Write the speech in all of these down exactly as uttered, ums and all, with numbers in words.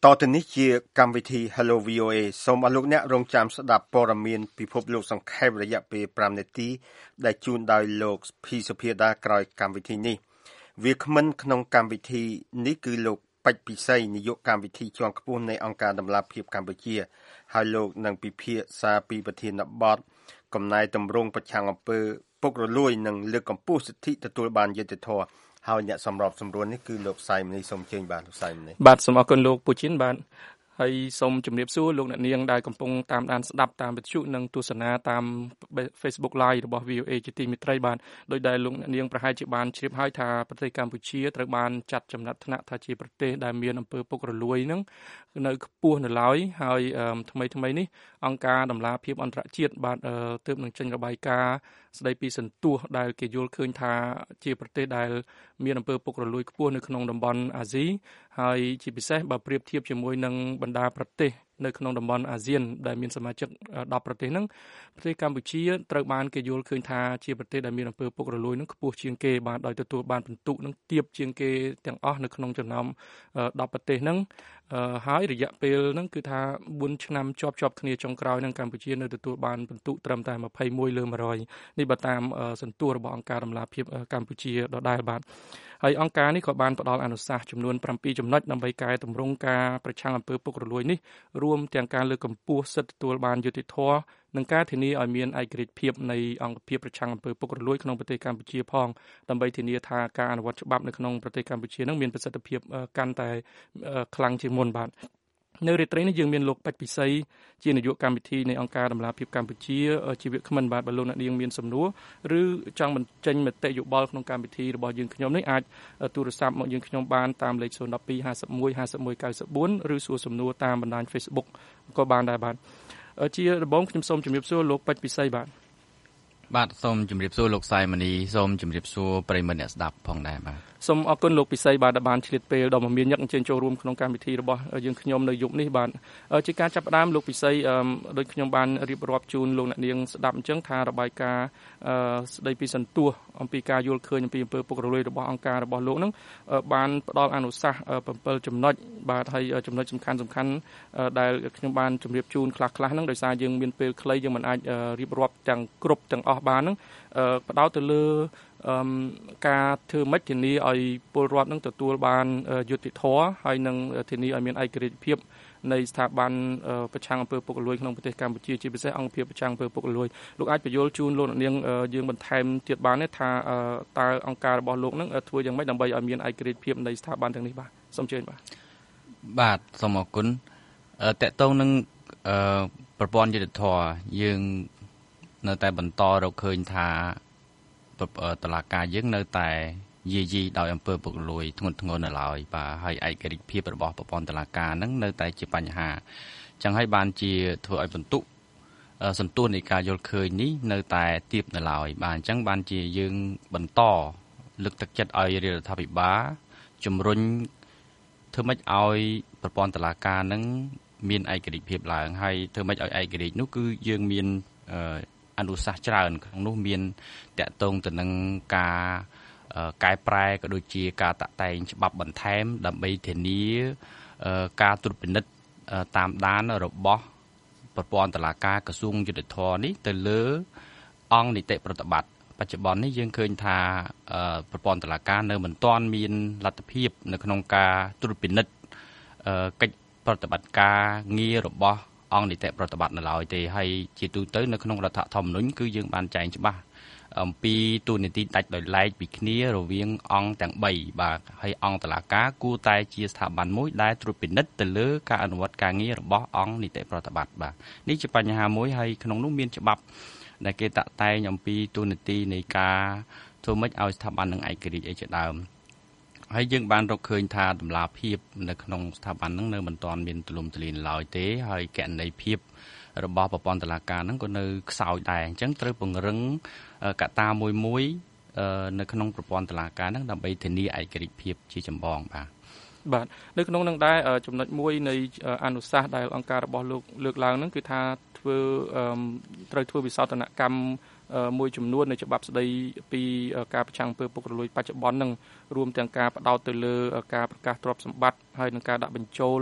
ต่อจากนี้ជាកម្មវិធី Hello วี អូ เอ សូមអស់លោកអ្នករងចាំស្ដាប់ព័ត៌មានពិភពលោកសង្ខេបរយៈពេលfiveនាទីដែលជូនដោយលោកភីសុភាតាក្រោយកម្មវិធីនេះវាគ្មិនក្នុងកម្មវិធីនេះគឺលោកពេជ្រពិសីនាយកកម្មវិធីជាន់ខ្ពស់នៃអង្គការដំឡាភិបកម្ពុជាហើយលោកនឹងពិភាក្សាពីប្រធានបទកំណែតម្រង់ប្រឆាំងអំពើពុករលួយនិងលើកកម្ពស់សិទ្ធិទទួលបានយុត្តិធម៌ហើយអ្នកសម្របសម្រួលនេះគឺលោកសៃមនីសូមអញ្ជើញបាទលោកសៃមនីបាទសូមអរគុណលោកពូជីនបាទហើយសូមជម្រាបសួរលោកអ្នកនាងដែលកំពុងតាមដានស្ដាប់តាមវិទ្យុនិងទស្សនាតាម Facebook Live របស់ វី អូ เอ ជាទីមេត្រីបាទដោយដែលលោកអ្នកនាងប្រហែលជាបានជ្រាបហើយថាប្រទេសកម្ពុជាត្រូវបានចាត់ចំណាត់ថ្នាក់ថាជាប្រទេសដែលមានអំពើពុករលួយនឹងនៅខ្ពស់នៅឡើយហើយថ្មីថ្មីនេះអង្គការដំឡាភិបអន្តរជាតិបាទទើបនឹងចេញរបាយការណ៍ស្ដីពីសន្ទុះដែលគេយល់ឃើញថាជាប្រទេសដែលមានអំពើពុករលួយខ្ពស់នៅក្នុងតំបន់អាស៊ីហើយជាពិសេសបើប្រៀបធៀបជាមួយនឹងបណ្ដាប្រទេសនៅក្នុងតំបន់អាស៊ានដែលមានសមាជិកtenប្រទេសហ្នឹងប្រទេសកម្ពុជាត្រូវបានគេយល់ឃើញថាជាប្រទេសដែលមានអំពើពុករលួយហ្នឹងខ្ពស់ជាងគេបានដោយទទួលបានពិន្ទុហ្នឹងទាបជាងគេទាំងអស់នៅក្នុងចំណោមtenប្រទេសហ្នឹងហើយរយៈពេលហ្នឹងគឺថាfourឆ្នាំជាប់ជាប់គ្នាចុងក្រោយហ្នឹងកម្ពុជានៅទទួលបានពិន្ទុត្រឹមតែtwenty-oneលើone hundredនេះបើតាមសន្ទុះរបស់អង្គការដំឡាភិបកម្ពុជាដដែលបាទហើយអង្គការនេះក៏បានផ្ដល់អនុសាសន៍ចំនួនsevenចំណុចដើម្បីកែតម្រង់ការប្រឆាំងអំពើពុករលួយនេះរួមទាំងការលើកកម្ពស់សិទ្ធិទទួលបានយុត្តិធម៌និងការធានាឲ្យមានឯករាជ្យភាពនៃអង្គភាពប្រឆាំងអំពើពុករលួយក្នុងប្រទេសកម្ពុជាផងដើម្បីធានាថាការអនុវត្តច្បាប់នៅក្នុងប្រទេសកម្ពុជានឹងមានប្រសិទ្ធភាពកាន់តែខ្លាំងជាងមុនបាទនៅរាត្រីនេះយើងមានលោកពេជ្រពិសីជានាយកកម្មវិធីនៃអង្គការដំឡាភិបកម្ពុជាជាវាគ្មិនបាទបើលោកអ្នកនាងមានសំណួរឬចង់បញ្ចេញមតិយោបល់ក្នុងកម្មវិធីរបស់យើងខ្ញុំនេះអាចទូរស័ព្ទមកយើងខ្ញុំបានតាមលេខzero one two five one five one nine fourឬសួរសំណួរតាមបណ្ដាញ Facebook ក៏បានដែរបាទជាដំបូងខ្ញុំសូមជម្រាបសួរលោកពេជ្រពិសីបាទបាទសូមជម្រាបសួរលោកសៃមនីសូមជម្រាបសួរប្រិយមិត្តអ្នកស្ដាប់ផងដែរបាទសូមអរគុណលោកពិសីបាទដែលបានឆ្លៀតពេលដ៏មមាញឹកអញ្ជើញចូលរួមក្នុងកម្មវិធីរបស់យើងខ្ញុំនៅយប់នេះបាទជាការចាប់ផ្ដើមលោកពិសីដូចខ្ញុំបានរៀបរាប់ជូនលោកអ្នកនាងស្ដាប់អញ្ចឹងថារបាយការណ៍ស្ដីពីសន្ទុះអំពីការយល់ឃើញអំពីអំពើពុករលួយរបស់អង្គការរបស់លោកនឹងបានផ្ដល់អនុសាសន៍sevenចំណុចបាទហើយចំណុចសំខាន់សំខាន់ដែលខ្ញុំបានជម្រាបជូនខ្លះៗហ្នឹងដោយសារយើងមានពេលខ្លីយើងមិនអាចរៀបរាប់ទាំងគ្រប់ទាំងអស់បានហ្នឹងផ្ដោតទៅលើការធ្វើម៉េចធានាឲ្យពលរដ្ឋនឹងទទួលបានយុត្តិធម៌ហើយនឹងធានាឲ្យមានឯករាជ្យភាពនៃស្ថាប័នប្រឆាំងអំពើពុករលួយក្នុងប្រទេសកម្ពុជាជាពិសេសអង្គភាពប្រឆាំងអំពើពុករលួយលោកអាចបញ្យល់ជូនលោកនាងយើងបន្ថែមទៀតបានទេថាតើអង្គការរបស់លោកនឹងធ្វើយ៉ាងម៉េចដើម្បីឲ្យមានឯករាជ្យភាពនៃស្ថាប័នទាំងនេះបាទសូមអញ្ជើញបាទបាទសូមអរគុណតកតងនឹងប្រព័ន្ធយុត្តិធម៌យើងនៅតែបន្តរកឃើញថាតុលាការយើងនៅតែយាយីដោយអំពើពុករលួយធ្ងន់ធ្ងរនៅឡើយបាទហើយឯករាជ្យភាពរបស់ប្រព័ន្ធតុលាការហ្នឹងនៅតែជាបញ្ហាចឹងហើយបានជាធ្វើឲ្យបន្ទុកសន្ទុះនៃការយល់ឃើញនេះនៅតែទាបនៅឡើយបាទអញ្ចឹងបានជាយើងបន្តលើកទឹកចិត្តឲ្យរាជរដ្ឋាភិបាលជំរុញធ្វើម៉េចឲ្យប្រព័ន្ធតុលាការហ្នឹងមានឯករាជ្យភាពឡើងហើយធ្វើម៉េចឲ្យឯករាជ្យនោះគឺយើងមានអនុសាសន៍ច្រើនក្នុងនោះមានតាក់ទងទៅនឹងការកែប្រែក៏ដូចជាការតាក់តែងច្បាប់បន្ថែមដើម្បីធានាការត្រួតពិនិត្យតាមដានរបស់ប្រព័ន្ធតុលាការក្រសួងយុត្តិធម៌នេះទៅលើអង្គនីតិប្រតិបត្តិបច្ចុប្បន្ននេះយើងឃើញថាប្រព័ន្ធតុលាការនៅមិនទាន់មានលទ្ធភាពនៅក្នុងការត្រួតពិនិត្យកិច្ចប្រតិបត្តិការងាររបស់អង្គនីតិប្រតិបត្តិនៅឡើយទេហើយជាទូទៅនៅក្នុងរដ្ឋធម្មនុញ្ញគឺយើងបានចែងច្បាស់អំពីទូនីតិដាច់ដោយឡែកពីគ្នារវាងអង្គទាំងthreeបាទហើយអង្គតុលាការគួរតែជាស្ថាប័នមួយដែលត្រួតពិនិត្យទៅលើការអនុវត្តការងាររបស់អង្គនីតិប្រតិបត្តិបាទនេះជាបញ្ហាមួយហើយក្នុងនោះមានច្បាប់ដែលគេតាក់តែងអំពីទូនីតិនៃការធ្វើម៉េចឲ្យស្ថាប័ននឹងឯករាជ្យអីជាដើមហើយយើងបានរកឃើញថាតម្លាភាពនៅក្នុងស្ថាប័នហ្នឹងនៅមិនទាន់មានទូលំទូលាយឡើយទេហើយគណនេយ្យភាពរបស់ប្រព័ន្ធតុលាការហ្នឹងក៏នៅខ្សោយដែរអញ្ចឹងត្រូវពង្រឹងកត្តាមួយមួយនៅក្នុងប្រព័ន្ធតុលាការហ្នឹងដើម្បីធានាឯករាជ្យភាពជាចម្បងបាទបាទនៅក្នុងនឹងដែរចំណុចមួយនៃអនុសាសន៍ដែលអង្គការរបស់លោកលើកឡើងហ្នឹងគឺថាធ្វើត្រូវធ្វើវិសោធនកម្មមួយចំនួននៃច្បាប់ស្តីពីការប្រឆាំងអំពើពុករលួយបច្ចុប្បន្នហ្នឹងរួមទាំងការផ្ដោតទៅលើការប្រកាសទ្រព្យសម្បត្តិហើយនឹងការដាក់បញ្ចូល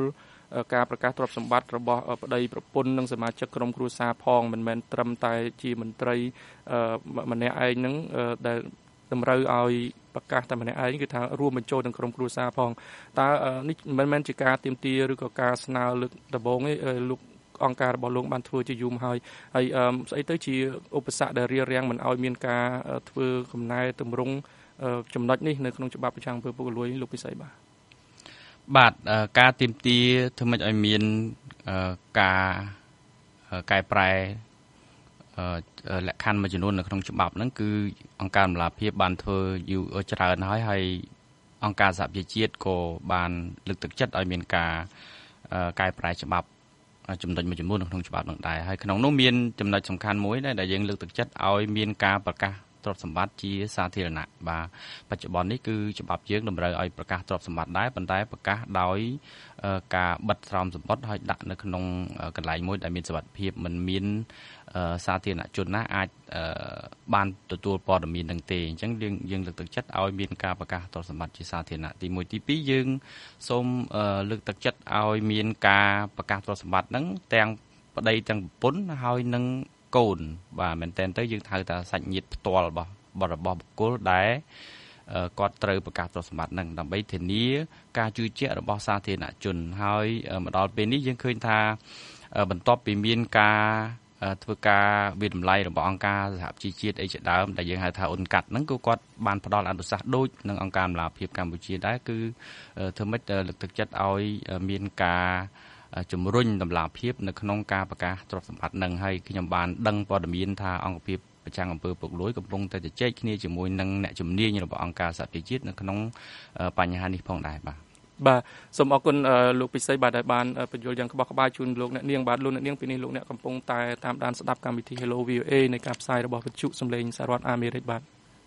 ការប្រកាសទ្រព្យសម្បត្តិរបស់ប្តីប្រពន្ធនិងសមាជិកក្រុមគ្រួសារផងមិនមែនត្រឹមតែជាមន្ត្រីម្នាក់ឯងហ្នឹងដែលតម្រូវឲ្យប្រកាសតែម្នាក់ឯងគឺថារួមបញ្ចូលទាំងក្រុមគ្រួសារផងតើនេះមិនមែនជាការទាមទារឬក៏ការស្នើលើកដំបូងទេលោកអង្គការរបស់លោកបានធ្វើជាយូរមកហើយហើយស្អីទៅជាឧបសគ្គដែលរារាំងមិនឲ្យមានការធ្វើកំណែតម្រង់ចំណុចនេះនៅក្នុងច្បាប់ប្រឆាំងអំពើពុករលួយលោកពិសីបាទបាទការទាមទារធ្វើម៉េចឲ្យមានការកែប្រែលក្ខខណ្ឌមួយចំនួននៅក្នុងច្បាប់ហ្នឹងគឺអង្គការតម្លាភាពបានធ្វើយូរច្រើនហើយហើយអង្គការសហប្រជាជាតិក៏បានលើកទឹកចិត្តឲ្យមានការកែប្រែច្បាប់ចំណុចមួយចំនួននៅក្នុងច្បាប់នឹងដែរហើយក្នុងនោះមានចំណុចសំខាន់មួយដែរដែលយើងលើកទឹកចិត្តឲ្យមានការប្រកាសទ្រព្យសម្បត្តិជាសាធារណៈបាទបច្ចុប្បន្ននេះគឺច្បាប់យើងតម្រូវឲ្យប្រកាសទ្រព្យសម្បត្តិដែរប៉ុន្តែប្រកាសដោយការបិទស្រោមសម្បត្តិហើយដាក់នៅក្នុងកន្លែងមួយដែលមានសុវត្ថិភាពមិនមានសាធារណជនណាអាចបានទទួលព័ត៌មាននឹងទេអញ្ចឹងយើងយើងលើកទឹកចិត្តឲ្យមានការប្រកាសទ្រព្យសម្បត្តិជាសាធារណៈទីមួយទីពីរយើងសូមលើកទឹកចិត្តឲ្យមានការប្រកាសទ្រព្យសម្បត្តិហ្នឹងទាំងប្តីទាំងប្រពន្ធហើយនឹងកូនបាទមែនតើទៅយើងហៅថាសាច់ញាតិផ្ទាល់របស់របស់បុគ្គលដែលគាត់ត្រូវប្រកាសទ្រព្យសម្បត្តិហ្នឹងដើម្បីធានាការជឿជាក់របស់សាធារណជនហើយមកដល់ពេលនេះយើងឃើញថាបន្ទាប់ពីមានការធ្វើការវិតម្លៃរបស់អង្គការសហជីវជាតិអីជាដើមដែលយើងហៅថាអ៊ុនកាត់ហ្នឹងគឺគាត់បានផ្ដល់អនុសាសន៍ដូចនឹងអង្គការតម្លាភាពកម្ពុជាដែរគឺធ្វើម៉េចលើកទឹកចិត្តឲ្យមានការជំរុញតម្លាភាពនៅក្នុងការប្រកាសទ្រព្យសម្បត្តិនឹងហើយខ្ញុំបានដឹងព័ត៌មានថាអង្គភាពប្រឆាំងអំពើពុករលួយកំពុងតែជជែកគ្នាជាមួយនឹងអ្នកជំនាញរបស់អង្គការសហប្រជាជាតិនៅក្នុងបញ្ហានេះផងដែរបាទបាទសូមអរគុណលោកពិសីបាទដែលបានបញ្យល់យ៉ាងក្បោះក្បាយជូនលោកអ្នកនាងបាទលោកអ្នកនាងពេលនេះលោកអ្នកកំពុងតែតាមដានស្ដាប់កម្មវិធី Hello វី អូ เอ នៃការផ្សាយរបស់វិទ្យុសំឡេងសហរដ្ឋអាមេរិកបាទ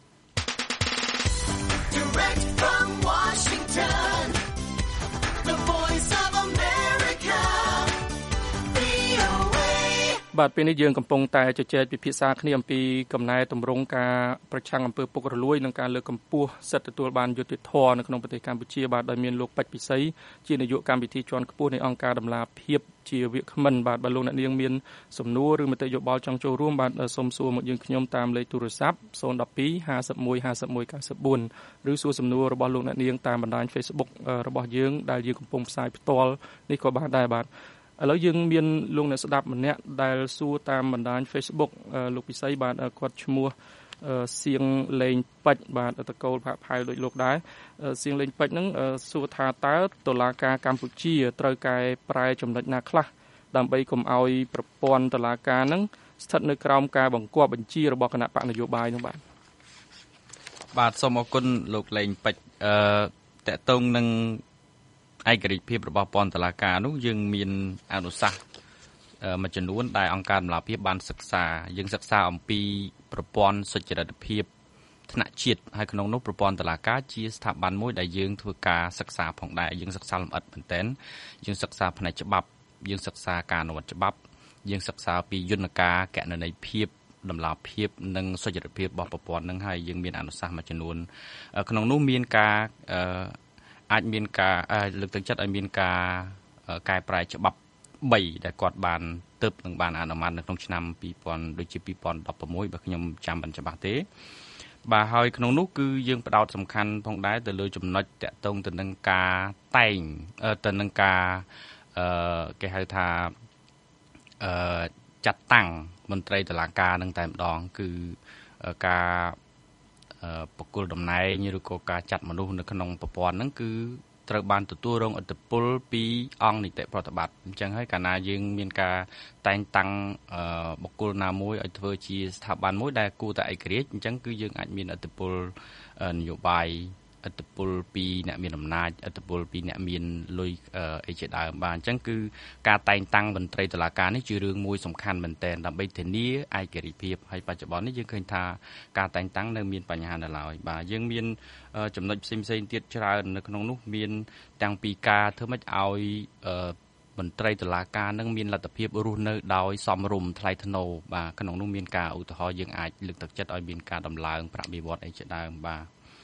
បាទពេលនេះយើងកំពុងតែជជែកពិភាក្សាគ្នាអំពីកំណែតម្រង់ការប្រឆាំងអំពើពុករលួយនិងការលើកកម្ពស់សិទ្ធិទទួលបានយុត្តិធម៌នៅក្នុងប្រទេសកម្ពុជាបាទដោយមានលោកពេជ្រពិសីជានាយកកម្មវិធីជាន់ខ្ពស់នៃអង្គការតម្លាភាពជាវាគ្មិនបាទបើលោកអ្នកនាងមានសំណួរឬមតិយោបល់ចង់ចូលរួមបាទសូមសួរមកយើងខ្ញុំតាមលេខទូរស័ព្ទศูนย์ หนึ่ง สอง ห้า หนึ่ง หนึ่ง ห้า หนึ่ง เก้า สี่ឬសួរសំណួររបស់លោកអ្នកនាងតាមបណ្ដាញ Facebook របស់យើងដែលយើងកំពុងផ្សាយផ្ទាល់នេះក៏បានដែរបាទឥឡូវយើងមានលោកអ្នកស្ដាប់ម្នាក់ដែលសួរតាមបណ្ដាញ Facebook លោកពិសីបាទគាត់ឈ្មោះសៀងលេងពេជ្របាទតកូលផាក់ផៅដូចលោកដែរសៀងលេងពេជ្រហ្នឹងសួរថាតើតុលាការកម្ពុជាត្រូវកែប្រែចំណុចណាខ្លះដើម្បីកុំឲ្យប្រព័ន្ធតុលាការហ្នឹងស្ថិតនៅក្រោមការបង្គាប់បញ្ជារបស់គណៈបកនយោបាយនោះបាទបាទសូមអរគុណលោកលេងពេជ្រអឺតកតងនឹងឯករាជ្យភាពរបស់ព័ន្ធតុលាការនោះយើងមានអនុសាសន៍មួយចំនួនដែលអង្គការតម្លាភាពបានសិក្សាយើងសិក្សាអំពីប្រព័ន្ធសុចរិតភាពថ្នាក់ជាតិហើយក្នុងនោះប្រព័ន្ធតុលាការជាស្ថាប័នមួយដែលយើងធ្វើការសិក្សាផងដែរយើងសិក្សាលម្អិតមែនទែនយើងសិក្សាផ្នែកច្បាប់យើងសិក្សាការអនុវត្តច្បាប់យើងសិក្សាពីយន្តការគណនេយ្យភាពតម្លាភាពនិងសុចរិតភាពរបស់ប្រព័ន្ធនឹងហើយយើងមានអនុសាសន៍មួយចំនួនក្នុងនោះមានការអាចមានការលើកទឹកចិត្តឲ្យមានការកែប្រែច្បាប់បីដែលគាត់បានទើបនឹងបានអនុម័តនៅក្នុងឆ្នាំពីរពាន់ដូចជាពីរពាន់ដប់ប្រាំមួយបើខ្ញុំចាំមិនច្បាស់ទេបាទហើយក្នុងនោះគឺយើងផ្ដោតសំខាន់ផងដែរទៅលើចំណុចតាក់ទងទៅនឹងការតែងទៅនឹងការអឺគេហៅថាអឺចាត់តាំងមន្ត្រីតុលាការនឹងតែម្ដងគឺការបុគ្គលតំណែងឬក៏ការចាត់មនុស្សនៅក្នុងប្រព័ន្ធហ្នឹងគឺត្រូវបានទទួលរងឥទ្ធិពលពីអង្គនីតិប្រតិបត្តិអញ្ចឹងហើយកាលណាយើងមានការតែងតាំងបុគ្គលណាមួយឲ្យធ្វើជាស្ថាប័នមួយដែលគួរតែឯករាជ្យអញ្ចឹងគឺយើងអាចមានឥទ្ធិពលនយោបាយឥទ្ធិពលពីអ្នកមានអំណាចឥទ្ធិពលពីអ្នកមានលុយអីជាដើមបាទអញ្ចឹងគឺការតែងតាំងមន្ត្រីតុលាការនេះជារឿងមួយសំខាន់មែនទែនដើម្បីធានាឯករាជ្យភាពហើយបច្ចុប្បន្ននេះយើងឃើញថាការតែងតាំងនៅមានបញ្ហានៅឡើយបាទយើងមានចំណុចផ្សេងផ្សេងទៀតច្រើននៅក្នុងនោះមានទាំងពីការធ្វើម៉េចឲ្យមន្ត្រីតុលាការនឹងមានលទ្ធភាពរស់នៅដោយសមរម្យថ្លៃថ្នូរបាទក្នុងនោះមានការឧទាហរណ៍យើងអាចលើកទឹកចិត្តឲ្យមានការដំឡើងប្រាក់បៀវត្សអីជាដើមបាទ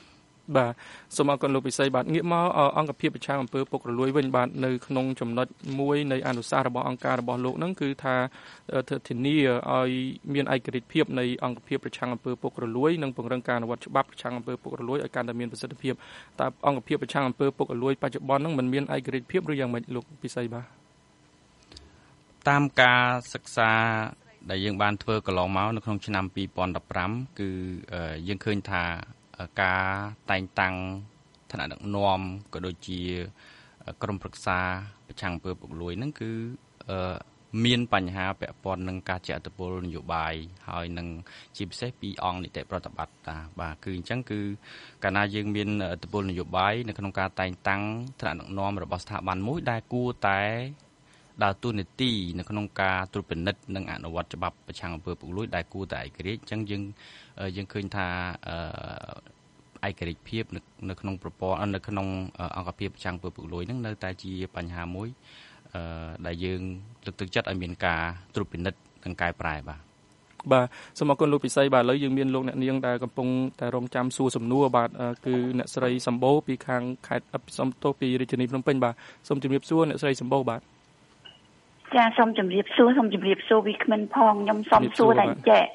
បាទសូមអរគុណលោកពិសីបាទងាកមកអង្គភាពប្រឆាំងអំពើពុករលួយវិញបាទនៅក្នុងចំណុចមួយនៃអនុសាសន៍របស់អង្គការរបស់លោកហ្នឹងគឺថាធ្វើធានាឲ្យមានឯករាជ្យភាពនៃអង្គភាពប្រឆាំងអំពើពុករលួយនិងពង្រឹងការអនុវត្តច្បាប់ប្រឆាំងអំពើពុករលួយឲ្យកាន់តែមានប្រសិទ្ធភាពតើអង្គភាពប្រឆាំងអំពើពុករលួយបច្ចុប្បន្នហ្នឹងមិនមានឯករាជ្យភាពឬយ៉ាងម៉េចលោកពិសីបាទតាមការសិក្សាដែលយើងបានធ្វើកន្លងមកនៅក្នុងឆ្នាំពីរពាន់ដប់ប្រាំគឺយើងឃើញថាការតែងតាំងឋានៈដឹកនាំក៏ដូចជាក្រុមប្រឹក្សាប្រឆាំងអំពើពុករលួយហ្នឹងគឺមានបញ្ហាពាក់ព័ន្ធនឹងការជះឥទ្ធិពលនយោបាយហើយនឹងជាពិសេសពីអង្គនីតិប្រតិបត្តិតាបាទគឺអញ្ចឹងគឺកាលណាយើងមានឥទ្ធិពលនយោបាយនៅក្នុងការតែងតាំងឋានៈដឹកនាំរបស់ស្ថាប័នមួយដែលគួរតែដើរតួនាទីនៅក្នុងការត្រួតពិនិត្យនិងអនុវត្តច្បាប់ប្រឆាំងអំពើពុករលួយដែលគួរតែឯករាជ្យអញ្ចឹងយើងយើងឃើញថាឯករាជ្យភាពនៅក្នុងប្រព័ន្ធនៅក្នុងអង្គភាពប្រឆាំងអំពើពុករលួយហ្នឹងនៅតែជាបញ្ហាមួយដែលយើងលើកទឹកចិត្តឲ្យមានការត្រួតពិនិត្យនិងកែប្រែបាទបាទសូមអរគុណលោកពិសីបាទឥឡូវយើងមានលោកអ្នកនាងដែលកំពុងតែរងចាំសួរសំណួរបាទគឺអ្នកស្រីសម្បូរពីខាងខេត្តអភិសំទោសពីរាជធានីភ្នំពេញបាទសូមជម្រាបសួរអ្នកស្រីសម្បូរបាទចាសូមជម្រាបសួរសូមជម្រាបសួរវិក្មិនផងខ្ញុំសូមសួរតែចែក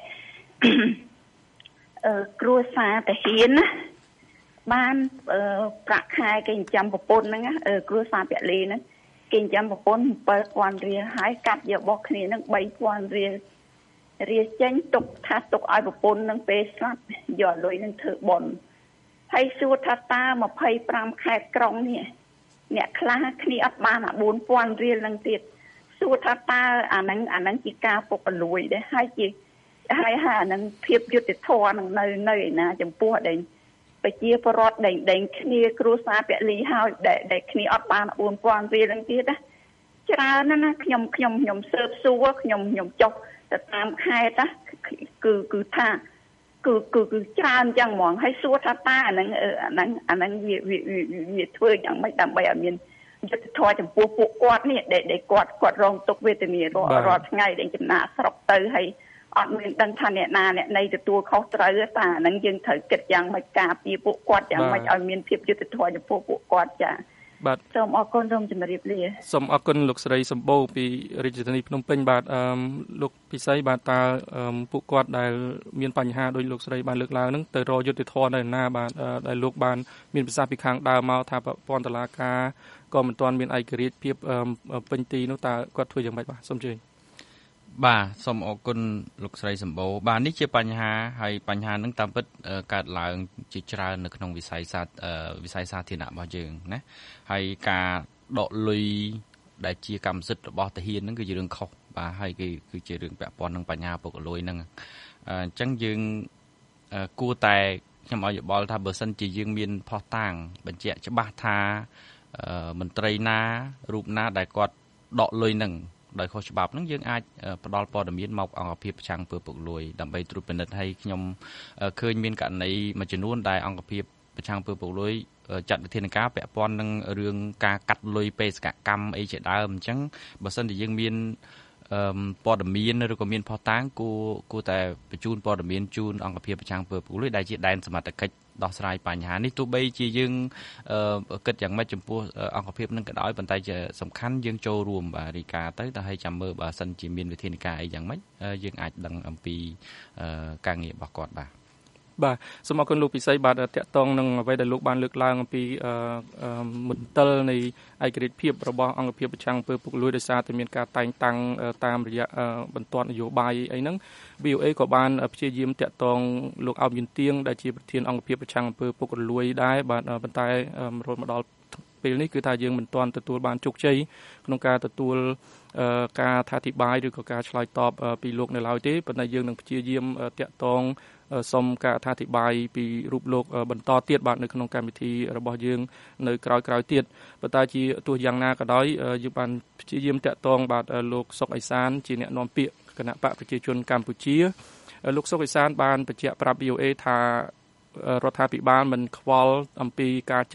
អឺគ្រួសារតាហ៊ានណាបានប្រាក់ខែគេចិញ្ចឹមប្រពន្ធហ្នឹងគ្រួសារពលីហ្នឹងគេចិញ្ចឹមប្រពន្ធbảyពាន់រៀលហើយកាត់យករបស់គ្នាហ្នឹងបីពាន់រៀលរៀលចេញទុកថាទុកឲ្យប្រពន្ធហ្នឹងពេលស្លាប់យកលុយហ្នឹងធ្វើបុណ្យហើយសួរថាតាยี่สิบห้าខេត្តក្រុងនេះអ្នកខ្លះគ្នាអត់បានអាbốnពាន់រៀលហ្នឹងទៀតសួរថាតើអាហ្នឹងអាហ្នឹងជាការពុករលួយដែរហើយជាហើយហើយអាហ្នឹងភាពយុត្តិធម៌នឹងនៅនៅឯណាចំពោះដែលប្រជាពលរដ្ឋដែលដែលគ្នាគ្រួសារពលីហើយដែលគ្នាអត់បានbốnពាន់រៀលហ្នឹងទៀតណាច្រើនណាស់ណាខ្ញុំខ្ញុំខ្ញុំសើបសួរខ្ញុំខ្ញុំចុះទៅតាមខេត្តណាគឺគឺថាគឺគឺគឺច្រើនអញ្ចឹងហ្មងហើយសួរថាតើអាហ្នឹងអាហ្នឹងអាហ្នឹងវាវាធ្វើយ៉ាងម៉េចដើម្បីឲ្យមានយុទ្ធធម៌ចំពោះពួកគាត់នេះដែលគាត់គាត់រងទុក្ខវេទនារាល់ថ្ងៃដែលចំណាក់ស្រុកទៅហើយអត់មានដឹងថាអ្នកណាអ្នកណីទទួលខុសត្រូវតែអាហ្នឹងយើងត្រូវគិតយ៉ាងម៉េចការពារពួកគាត់យ៉ាងម៉េចឲ្យមានភាពយុត្តិធម៌ចំពោះពួកគាត់ចា៎បាទសូមអរគុណសូមជម្រាបលាសូមអរគុណលោកស្រីសម្បូរពីរាជធានីភ្នំពេញបាទអឺលោកពិសីបាទតើពួកគាត់ដែលមានបញ្ហាដោយលោកស្រីបានលើកឡើងហ្នឹងទៅរកយុត្តិធម៌នៅណាបាទដែលលោកបានមានប្រសាសន៍ពីខាងដើមមកថាប្រព័ន្ធតុលាការក៏មិនទាន់មានឯករាជ្យភាពពេញទីនោះតើគាត់ធ្វើយ៉ាងម៉េចបាទសូមជឿបាទសូមអរគុណលោកស្រីសម្បូរបាទនេះជាបញ្ហាហើយបញ្ហានឹងតាមពិតកើតឡើងជាច្រើននៅក្នុងវិស័យសាវិស័យសាធារណៈរបស់យើងណាហើយការដកលុយដែលជាកម្មសិទ្ធិរបស់ទាហានហ្នឹងគឺជារឿងខុសបាទហើយគឺគឺជារឿងពាក់ព័ន្ធនឹងបញ្ហាពុករលួយហ្នឹងអញ្ចឹងយើងគួរតែខ្ញុំឲ្យយោបល់ថាបើសិនជាយើងមានភស្តុតាងបញ្ជាក់ច្បាស់ថាមន្ត្រីណារូបណាដែលគាត់ដកលុយហ្នឹងដោយខុសច្បាប់ហ្នឹងយើងអាចផ្ដល់ព័ត៌មានមកអង្គភាពប្រឆាំងអំពើពុករលួយដើម្បីត្រួតពិនិត្យឲ្យខ្ញុំឃើញមានករណីមួយចំនួនដែលអង្គភាពប្រឆាំងអំពើពុករលួយចាត់វិធានការពាក់ព័ន្ធនឹងរឿងការកាត់លុយបេសកកម្មអីជាដើមអញ្ចឹងបើសិនជាយើងមានព័ត៌មានឬក៏មានភស្តុតាងគួរគួរតែបញ្ជូនព័ត៌មានជូនអង្គភាពប្រឆាំងអំពើពុករលួយដែលជាដែនសមត្ថកិច្ចដោះស្រាយបញ្ហានេះទោះបីជាយើងគិតយ៉ាងម៉េចចំពោះអង្គភាពនឹងក៏ដោយប៉ុន្តែជាសំខាន់យើងចូលរួមបាទរីកាទៅតែឲ្យចាំមើលបើសិនជាមានវិធានការអីយ៉ាងម៉េចយើងអាចដឹងអំពីការងាររបស់គាត់បាទបាទសូមអរគុណលោកពិសីបាទតកតងនឹងអ្វីដែលលោកបានលើកឡើងអំពីមន្ទិលនៃឯករាជ្យភាពរបស់អង្គភាពប្រឆាំងអំពើពុករលួយដោយសារតែមានការតែងតាំងតាមរយៈបន្ទាត់នយោបាយអីហ្នឹង វី អូ អេ ក៏បានព្យាយាមតកតងលោកអោបយន្តទៀងដែលជាប្រធានអង្គភាពប្រឆាំងអំពើពុករលួយដែរបាទប៉ុន្តែរហូតមកដល់ពេលនេះគឺថាយើងមិនទាន់ទទួលបានជោគជ័យក្នុងការទទួលការអធិប្បាយឬក៏ការឆ្លើយតបពីលោកនៅឡើយទេប៉ុន្តែយើងនឹងព្យាយាមតកតងសូមការអធិប្បាយពីរូបលោកបន្តទៀតបាទនៅក្នុងកម្មវិធីរបស់យើងនៅក្រោយៗទៀតប៉ុន្តែជាទោះយ៉ាងណាក៏ដោយយើងបានព្យាយាមតកតងបាទលោកសុកអេសានជាអ្នកនាំពាក្យគណៈបកប្រជាជនកម្ពុជាលោកសុកអេសានបានបញ្ជាក់ប្រាប់ វី អូ អេ ថារដ្ឋាភិបាលមិនខ្វល់អំពីការចាត់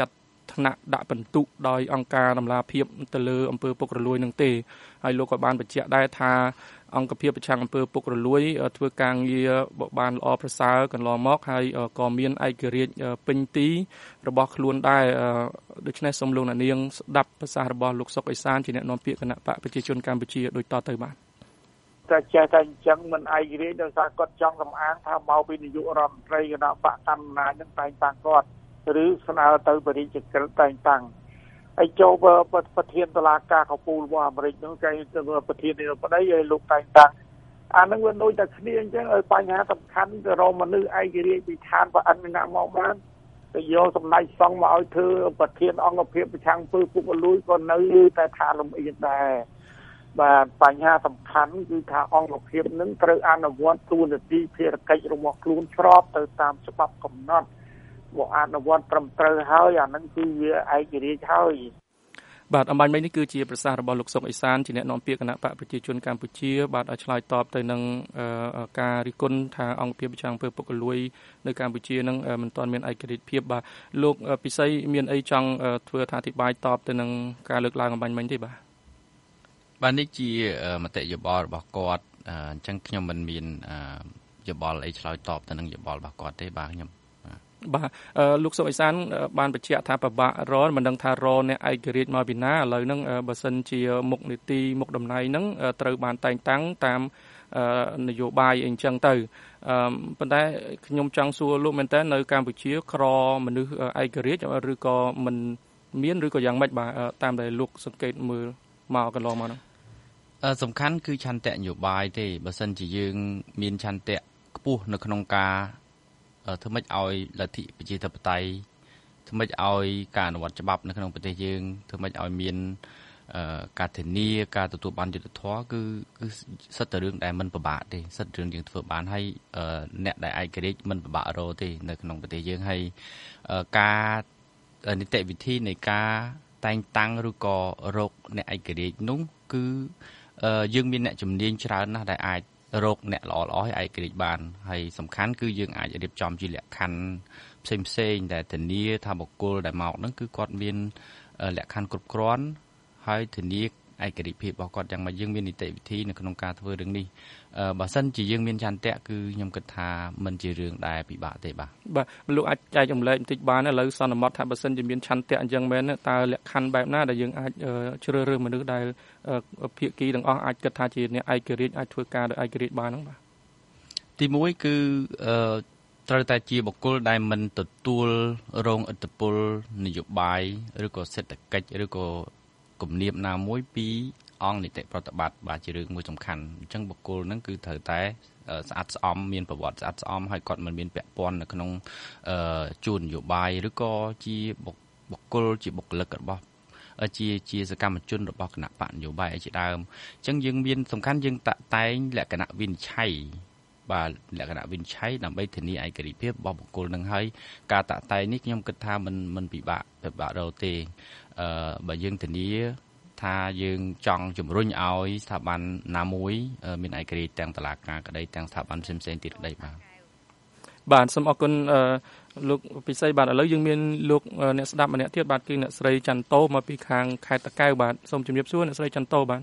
ថ្នាក់ដាក់បន្ទុកដោយអង្គការតម្លាភាពទៅលើអំពើពុករលួយនឹងទេហើយលោកក៏បានបញ្ជាក់ដែរថាអង្គភាពប្រឆាំងអំពើពុករលួយធ្វើការងារបានល្អប្រសើរកន្លងមកហើយក៏មានឯករាជ្យពេញទីរបស់ខ្លួនដែរដូច្នេះសូមលោកអ្នកនាងស្ដាប់ប្រសាសន៍របស់លោកសុកអេសានជាអ្នកនាំពាក្យគណៈបកប្រជាជនកម្ពុជាដូចតទៅបាទតែចេះតែអញ្ចឹងមិនឯករាជ្យដោយសារគាត់ចង់សម្អាងថាមកពីនាយករដ្ឋមន្ត្រីគណៈបកកណ្ដាលនឹងតែងតាំងគាត់ឬស្នើទៅបរិយាកាសតែងតាំងហើយចូលប្រធានតុលាការកំពូលរបស់អាមេរិកនោះគេប្រធាននាយកបដីឲ្យលោកតែងតាំងអានឹងវាដូចតែគ្នាអញ្ចឹងឲ្យបញ្ហាសំខាន់ទៅរកមនុស្សឯករាជ្យពីឋានប្រអិនណាមកបានទៅយកសម្ដេចសង្ឃមកឲ្យធ្វើប្រធានអង្គភាពប្រឆាំងពើពុករលួយក៏នៅតែថាលំអៀងដែរបាទបញ្ហាសំខាន់គឺថាអង្គភាពនឹងត្រូវអនុវត្តទូនាទីភារកិច្ចរបស់ខ្លួនស្របទៅតាមច្បាប់កំណត់មកអនុវត្តត្រឹមត្រូវហើយអានឹងគឺវាឯករាជ្យហើយបាទអំបញ្ញមិញនេះគឺជាប្រសាសន៍របស់លោកសុកអេសានជាអ្នកនាំពាក្យគណៈបកប្រជាជនកម្ពុជាបាទឲ្យឆ្លើយតបទៅនឹងការរិះគន់ថាអង្គភាពប្រឆាំងអំពើពុករលួយនៅកម្ពុជានឹងមិនទាន់មានឯករាជ្យភាពបាទលោកពិសីមានអីចង់ធ្វើអធិប្បាយតបទៅនឹងការលើកឡើងអំបញ្ញមិញទេបាទបាទនេះជាមតិយោបល់របស់គាត់អញ្ចឹងខ្ញុំមិនមានយោបល់អីឆ្លើយតបទៅនឹងយោបល់របស់គាត់ទេបាទខ្ញុំបាទលោកសុកអេសានបានបញ្ជាក់ថាប្របាករលមិនដឹងថារលអ្នកឯករាជ្យមកពីណាឥឡូវហ្នឹងបើសិនជាមុខនីតិមុខតំណែងហ្នឹងត្រូវបានតែងតាំងតាមនយោបាយអីអញ្ចឹងទៅប៉ុន្តែខ្ញុំចង់សួរលោកមែនតើនៅកម្ពុជាក្រមនុស្សឯករាជ្យឬក៏មិនមានឬក៏យ៉ាងម៉េចបាទតាមដែលលោកសង្កេតមើលមកកន្លងមកហ្នឹងសំខាន់គឺឆន្ទៈនយោបាយទេបើសិនជាយើងមានឆន្ទៈខ្ពស់នៅក្នុងការធ្វើម៉េចឲ្យលទ្ធិប្រជាធិបតេយ្យធ្វើម៉េចឲ្យការអនុវត្តច្បាប់នៅក្នុងប្រទេសយើងធ្វើម៉េចឲ្យមានការធានាការទទួលបានយុត្តិធម៌គឺគឺសិតតែរឿងដែលមិនពិបាកទេសិតរឿងយើងធ្វើបានហើយអ្នកដែលឯករាជ្យមិនពិបាករកទេនៅក្នុងប្រទេសយើងហើយការនីតិវិធីនៃការតែងតាំងឬក៏រកអ្នកឯករាជ្យនោះគឺយើងមានអ្នកជំនាញច្រើនណាស់ដែលអាចរកអ្នកល្អល្អឲ្យឯករាជ្យបានហើយសំខាន់គឺយើងអាចរៀបចំជាលក្ខខណ្ឌផ្សេងផ្សេងដែលធានាថាបុគ្គលដែលមកហ្នឹងគឺគាត់មានលក្ខខណ្ឌគ្រប់គ្រាន់ហើយធានាឯករាជ្យភាពរបស់គាត់យ៉ាងម៉េចយើងមាននីតិវិធីនៅក្នុងការធ្វើរឿងនេះបើសិនជាយើងមានចន្ទៈគឺខ្ញុំគិតថាមិនជារឿងដែលពិបាកទេបាទបាទលោកអាចចែកចម្លែកបន្តិចបានឥឡូវសន្មតថាបើសិនជាមានចន្ទៈអញ្ចឹងមែនតើលក្ខខណ្ឌបែបណាដែលយើងអាចជ្រើសរើសមនុស្សដែលភាគីទាំងអស់អាចគិតថាជាអ្នកឯករាជ្យអាចធ្វើការដោយឯករាជ្យបានហ្នឹងបាទទីមួយគឺត្រូវតែជាបុគ្គលដែលមិនទទួលរងឥទ្ធិពលនយោបាយឬក៏សេដ្ឋកិច្ចឬក៏គំនាបណាមួយពីអង្គនីតិប្រតិបត្តិបាទជារឿងមួយសំខាន់អញ្ចឹងបុគ្គលហ្នឹងគឺត្រូវតែស្អាតស្អំមានប្រវត្តិស្អាតស្អំហើយគាត់មិនមានពាក់ព័ន្ធនៅក្នុងជួននយោបាយឬក៏ជាបុគ្គលជាបុគ្គលិករបស់ជាជាសកម្មជនរបស់គណៈបកនយោបាយជាដើមអញ្ចឹងយើងមានសំខាន់យើងតាក់តែងលក្ខណៈវិនិច្ឆ័យបាទលក្ខណៈវិនិច្ឆ័យដើម្បីធានាឯករាជ្យភាពរបស់បុគ្គលនឹងហើយការតាក់តែងនេះខ្ញុំគិតថាមិនមិនពិបាកពិបាករកទេអឺបើយើងធានាថាយើងចង់ជំរុញឲ្យស្ថាប័នណាមួយមានឯករាជ្យទាំងតុលាការក្តីទាំងស្ថាប័នផ្សេងផ្សេងទៀតក្តីបាទបាទសូមអរគុណលោកពិសីបាទឥឡូវយើងមានលោកអ្នកស្ដាប់ម្នាក់ទៀតបាទគឺអ្នកស្រីចន្ទតូមកពីខាងខេត្តតាកែវបាទសូមជម្រាបសួរអ្នកស្រីចន្ទតូបាទ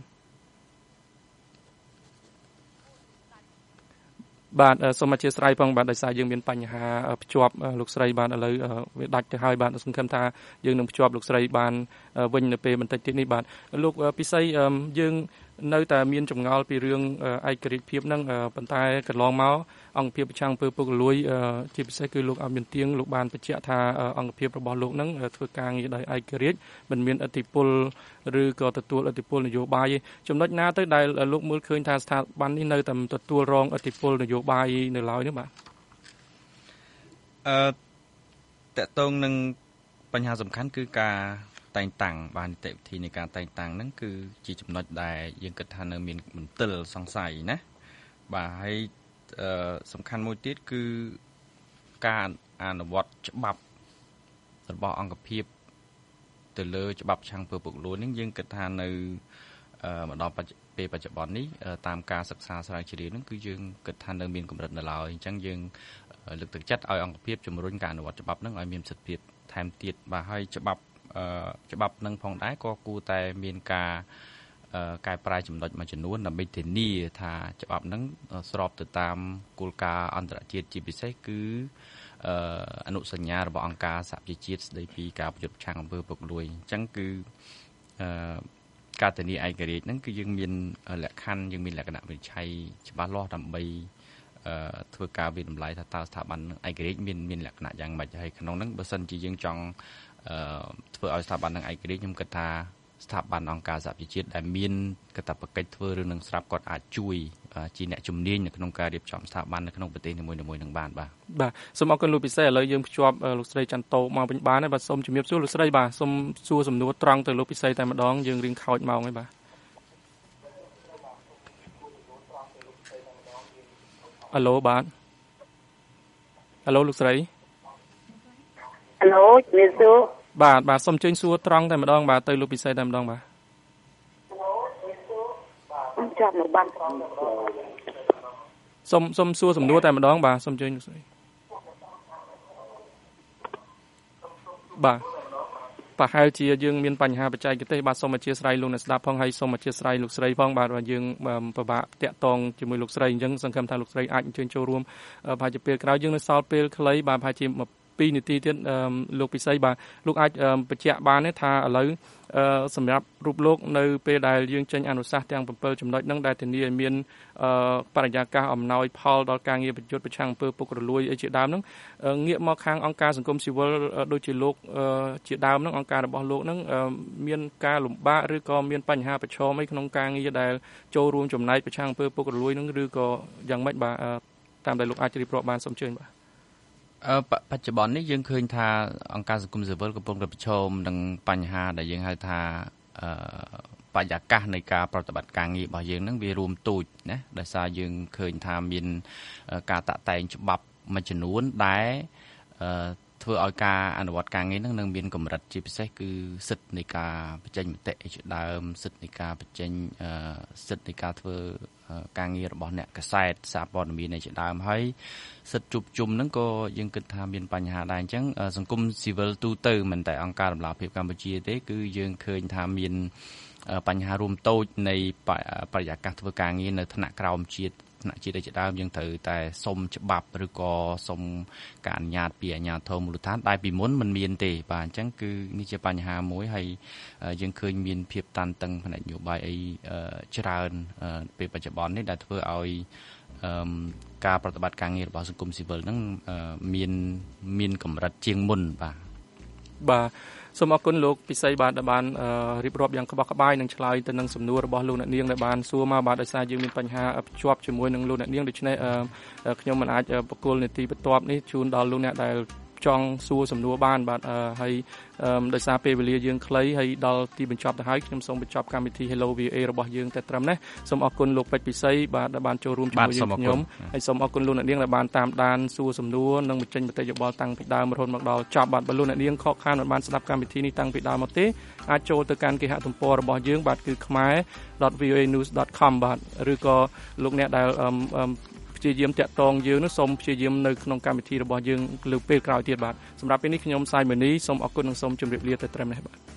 បាទសូមអធិស្ឋានផងបាទដោយសារយើងមានបញ្ហាភ្ជាប់លោកស្រីបានឥឡូវវាដាច់ទៅហើយបាទសង្ឃឹមថាយើងនឹងភ្ជាប់លោកស្រីបានវិញនៅពេលបន្តិចទៀតនេះបាទលោកពិសីយើងនៅតែមានចម្ងល់ពីរឿងឯករាជ្យភាពហ្នឹងប៉ុន្តែកន្លងមកអង្គភាពប្រឆាំងអំពើពុករលួយជាពិសេសគឺលោកអមមានទៀងលោកបានបញ្ជាក់ថាអង្គភាពរបស់លោកហ្នឹងធ្វើការងារដោយឯករាជ្យមិនមានឥទ្ធិពលឬក៏ទទួលឥទ្ធិពលនយោបាយចំណុចណាទៅដែលលោកមើលឃើញថាស្ថាប័ននេះនៅតែទទួលរងឥទ្ធិពលនយោបាយនៅឡើយនេះបាទអឺតកតងនឹងបញ្ហាសំខាន់គឺការតែងតាំងបាននីតិវិធីនៃការតែងតាំងហ្នឹងគឺជាចំណុចដែលយើងគិតថានៅមានមន្ទិលសង្ស័យណាបាទហើយសំខាន់មួយទៀតគឺការអនុវត្តច្បាប់របស់អង្គភាពទៅលើច្បាប់ឆាំងពើពុករលួយហ្នឹងយើងគិតថានៅមកដល់ពេលបច្ចុប្បន្ននេះតាមការសិក្សាស្រាវជ្រាវហ្នឹងគឺយើងគិតថានៅមានកម្រិតនៅឡើយអញ្ចឹងយើងលើកទឹកចិត្តឲ្យអង្គភាពជំរុញការអនុវត្តច្បាប់ហ្នឹងឲ្យមានប្រសិទ្ធភាពថែមទៀតបាទហើយច្បាប់ច្បាប់នឹងផងដែរក៏គួរតែមានការកែប្រែចំណុចមួយចំនួនដើម្បីធានាថាច្បាប់នឹងស្របទៅតាមគោលការណ៍អន្តរជាតិជាពិសេសគឺអនុសញ្ញារបស់អង្គការសហប្រជាជាតិស្តីពីការប្រយុទ្ធប្រឆាំងអំពើពុករលួយអញ្ចឹងគឺការធានាឯករាជ្យហ្នឹងគឺយើងមានលក្ខខណ្ឌយើងមានលក្ខណៈវិនិច្ឆ័យច្បាស់លាស់ដើម្បីធ្វើការវិតម្លៃថាតើស្ថាប័នឯករាជ្យមានមានលក្ខណៈយ៉ាងម៉េចហើយក្នុងហ្នឹងបើសិនជាយើងចង់ធ្វើឲ្យស្ថាប័ននឹងឯករាជ្យខ្ញុំគិតថាស្ថាប័នអង្គការសហប្រជាជាតិដែលមានកាតព្វកិច្ចធ្វើរឿងនឹងស្រាប់គាត់អាចជួយជាអ្នកជំនាញនៅក្នុងការរៀបចំស្ថាប័ននៅក្នុងប្រទេសនីមួយៗនឹងបានបាទបាទសូមអរគុណលោកពិសេសឥឡូវយើងភ្ជាប់លោកស្រីច័ន្ទតោមកវិញបានហើយបាទសូមជំរាបសួរលោកស្រីបាទសូមសួរសំណួរត្រង់ទៅលោកពិសេសតែម្ដងយើងរៀងខោចម៉ោងហើយបាទអាឡូបាទអាឡូលោកស្រីអាឡូជំរាបសួរបាទបាទសូមអញ្ជើញសួរត្រង់តែម្ដងបាទទៅលោកពិសេសតែម្ដងបាទចាប់នៅបានសូមសូមសួរសំណួរតែម្ដងបាទសូមអញ្ជើញលោកស្រីបាទប្រហែលជាយើងមានបញ្ហាបច្ចេកទេសបាទសូមអធិស្ឋានលោកអ្នកស្ដាប់ផងហើយសូមអធិស្ឋានលោកស្រីផងបាទយើងពិបាកតាក់ទងជាមួយលោកស្រីអញ្ចឹងសង្ឃឹមថាលោកស្រីអាចអញ្ជើញចូលរួមប្រហែលជាពេលក្រោយយើងនៅសល់ពេលខ្លីបាទប្រហែលជាពីរនាទីទៀតលោកពិសីបាទលោកអាចបញ្ជាក់បានទេថាឥឡូវសម្រាប់រូបលោកនៅពេលដែលយើងចេញអនុសាសន៍ទាំងbảyចំណុចហ្នឹងដែលធានាឲ្យមានបរិយាកាសអំណោយផលដល់ការងារប្រយុទ្ធប្រឆាំងអំពើពុករលួយអីជាដើមហ្នឹងងាកមកខាងអង្គការសង្គមស៊ីវិលដូចជាលោកជាដើមហ្នឹងអង្គការរបស់លោកហ្នឹងមានការលំបាកឬក៏មានបញ្ហាប្រឈមអីក្នុងការងារដែលចូលរួមចំណែកប្រឆាំងអំពើពុករលួយហ្នឹងឬក៏យ៉ាងម៉េចបាទតាមដែលលោកអាចរៀបរាប់បានសូមអញ្ជើញបាទអឺបច្ចុប្បន្ននេះយើងឃើញថាអង្គការសង្គមស៊ីវិលកំពុងតែប្រឈមនឹងបញ្ហាដែលយើងហៅថាអឺបរិយាកាសនៃការប្រតិបត្តិការងាររបស់យើងនឹងវារួមទូចណាដោយសារយើងឃើញថាមានការតាក់តែងច្បាប់មួយចំនួនដែលអឺធ្វើឲ្យការអនុវត្តការងារនឹងនឹងមានកម្រិតជាពិសេសគឺសិទ្ធិនៃការបញ្ចេញមតិជាដើមសិទ្ធិនៃការបញ្ចេញសិទ្ធិនៃការធ្វើការងាររបស់អ្នកកាសែតសារព័ត៌មានជាដើមហើយសិទ្ធិជួបជុំហ្នឹងក៏យើងគិតថាមានបញ្ហាដែរអញ្ចឹងសង្គមស៊ីវិលទូទៅមិនតែអង្គការដំណាលភាពកម្ពុជាទេគឺយើងឃើញថាមានបញ្ហារួមតូចនៃបរិយាកាសធ្វើការងារនៅថ្នាក់ក្រោមជាតិថ្នាក់ជាតិជាដើមយើងត្រូវតែសុំច្បាប់ឬក៏សុំការអនុញ្ញាតពីអាជ្ញាធរមូលដ្ឋានដែលពីមុនមិនមានទេបាទអញ្ចឹងគឺនេះជាបញ្ហាមួយហើយយើងឃើញមានភាពតានតឹងផ្នែកនយោបាយអីច្រើនពេលបច្ចុប្បន្ននេះដែលធ្វើឲ្យការប្រតិបត្តិការងាររបស់សង្គមស៊ីវិលហ្នឹងមានមានកម្រិតជាងមុនបាទបាទសូមអរគុណលោកពិសីបាទដែលបានរៀបរាប់យ៉ាងក្បោះក្បាយនិងឆ្លើយទៅនឹងសំណួររបស់លោកអ្នកនាងដែលបានសួរមកបាទដោយសារយើងមានបញ្ហាភ្ជាប់ជាមួយនឹងលោកអ្នកនាងដូច្នេះខ្ញុំមិនអាចបកគលនីតិបន្ទាប់នេះជូនដល់លោកអ្នកដែលចង់សួរសំណួរបានបាទហើយដោយសារពេលវេលាយើងខ្លីហើយដល់ទីបញ្ចប់ទៅហើយខ្ញុំសូមបញ្ចប់កម្មវិធី Hello វី អូ អេ របស់យើងតែត្រឹមនេះសូមអរគុណលោកពេជ្រពិសីបាទដែលបានចូលរួមជាមួយយើងខ្ញុំហើយសូមអរគុណលោកអ្នកនាងដែលបានតាមដានសួរសំណួរនិងបញ្ចេញមតិយោបល់តាំងពីដើមរហូតមកដល់ចប់បាទបើលោកអ្នកនាងខកខានមិនបានស្ដាប់កម្មវិធីនេះតាំងពីដើមមកទេអាចចូលទៅកាន់គេហទំព័ររបស់យើងបាទគឺ khmer dot v o a news dot com បាទឬក៏លោកអ្នកដែលព្យាយាមតាក់ទងយើងនោះសូមព្យាយាមនៅក្នុងកម្មវិធីរបស់យើងលើពេលក្រោយទៀតបាទសម្រាប់ពេលនេះខ្ញុំសាយមនីសូមអរគុណនិងសូមជម្រាបលាទៅត្រឹមនេះបាទ